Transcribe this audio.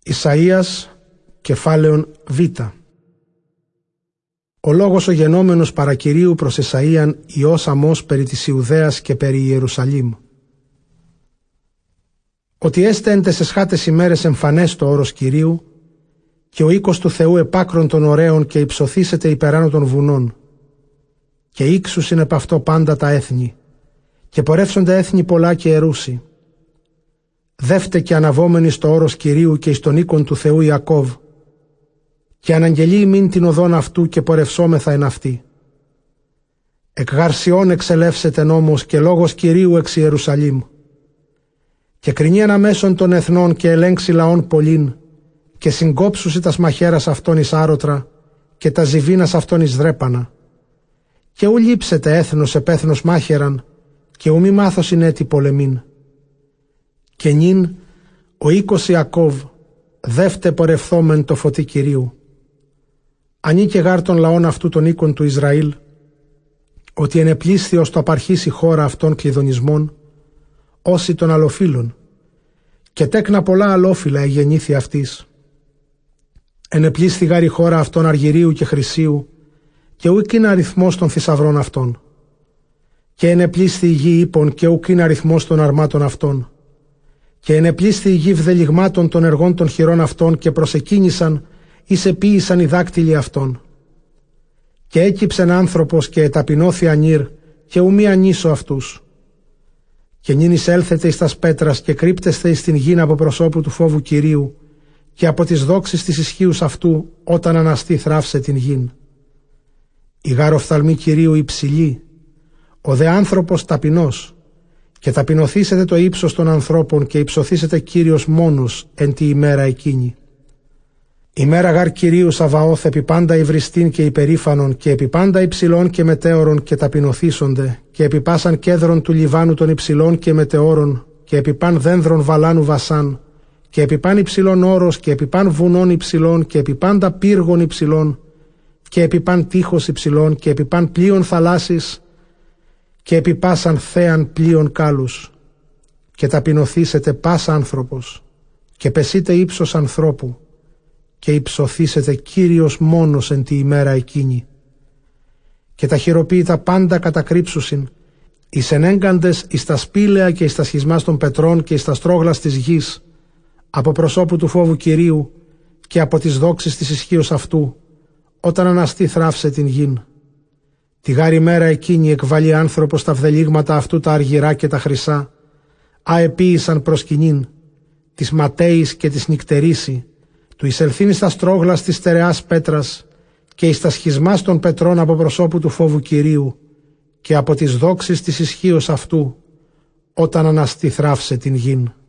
Ισαΐας, κεφάλαιον Β. Ο λόγος ο γενόμενος παρακυρίου προς Ισαΐαν Υιός Αμώς περί της Ιουδαίας και περί Ιερουσαλήμ. Ότι έστε εν τες εσχάτες ημέρες εμφανές το όρος Κυρίου, και ο οίκος του Θεού επάκρον των ωραίων και υψωθήσεται υπεράνω των βουνών. Και ήξουσιν επ' αυτό πάντα τα έθνη, και πορεύσονται έθνη πολλά και ερούσι. Δεύτε και αναβόμενοι στο όρος Κυρίου και εις τον οίκον του Θεού Ιακώβ, και αναγγελεί ημίν την οδόν αυτού και πορευσόμεθα εν αυτή. Εκ Γαρσιών εξελεύσεται νόμος και λόγος Κυρίου εξ Ιερουσαλήμ. Και κρινεί αναμέσων των εθνών και ελέγξει λαών πολλήν, και συγκόψουσι τας μαχαίρας αυτών εις άρωτρα, και τα ζιβίνας αυτών εις δρέπανα. Και ου λείψετε έθνος επ' έθνος μάχαιραν, και ου μη μάθωσιν έτη πολεμήν. Και νυν ο οίκος Ιακώβ, δεύτε πορευθόμεν το φωτί Κυρίου. Ανήκε γάρ των λαών αυτού των οίκων του Ισραήλ, ότι ενεπλήσθη ως το απαρχής η χώρα αυτών κλειδονισμών, όσοι των αλλοφύλων, και τέκνα πολλά αλλόφυλα εγεννήθη αυτής. Ενεπλήσθη γάρ η χώρα αυτών αργυρίου και χρυσίου, και ουκ είναι αριθμός των θησαυρών αυτών. Και ενεπλήσθη η γη ύπων, και ουκ είναι αριθμός των αρμάτων αυτών. Και ενεπλήσθη η γη βδελιγμάτων των εργών των χειρών αυτών, και προσεκίνησαν εις επίησαν οι δάκτυλοι αυτών. Και έκυψεν άνθρωπος και εταπεινώθη ανήρ, και ου μη ανήσω αυτούς. Και νυν εισέλθετε εις τας πέτρας, και κρύπτεστε εις την γην από προσώπου του φόβου Κυρίου, και από τις δόξεις της ισχύους αυτού, όταν αναστεί θράψε την γην. Η γάρ οφθαλμή Κυρίου υψηλή, ο δε άνθρωπος ταπεινός, και ταπεινωθήσετε το ύψος των ανθρώπων, και υψωθήσετε Κύριος μόνος εν τη ημέρα εκείνη. Ημέρα γάρ Κυρίου Σαβαώθ επί πάντα υβριστήν και υπερήφανον, και επί πάντα υψηλών και μετέωρων και ταπεινωθήσονται, και επί πάσαν κέδρων του Λιβάνου των υψηλών και μετεώρων, και επί παν δένδρων Βαλάνου Βασάν, και επί παν υψηλών όρος, και επί παν βουνών υψηλών, και επί πάντα πύργων υψηλών, και επί παν τείχος υψηλών, και επί παν πλοίων θαλάσσης, και επί πάσαν θέαν πλοίων κάλους. Και ταπεινωθήσετε πάσα άνθρωπος, και πεσείτε ύψος ανθρώπου, και υψωθήσετε Κύριος μόνος εν τη ημέρα εκείνη. Και τα χειροποίητα πάντα κατακρύψουσιν, εις ενέγκαντες εις τα σπήλαια και εις τα σχισμάς των πετρών και εις τα στρόγλας της γης, από προσώπου του φόβου Κυρίου και από τις δόξεις της ισχύως αυτού, όταν αναστεί θράψε την γην. Τη γάρη μέρα εκείνη εκβαλεί άνθρωπος τα βδελίγματα αυτού τα αργυρά και τα χρυσά, αεπίησαν προς κοινήν, της ματέης και της νυκτερίση, του εισελθήν εις τα στρόγλας της στερεάς πέτρας και εις τα σχισμάς των πετρών από προσώπου του φόβου Κυρίου και από τις δόξεις της ισχύως αυτού, όταν αναστεί θράψε την γην.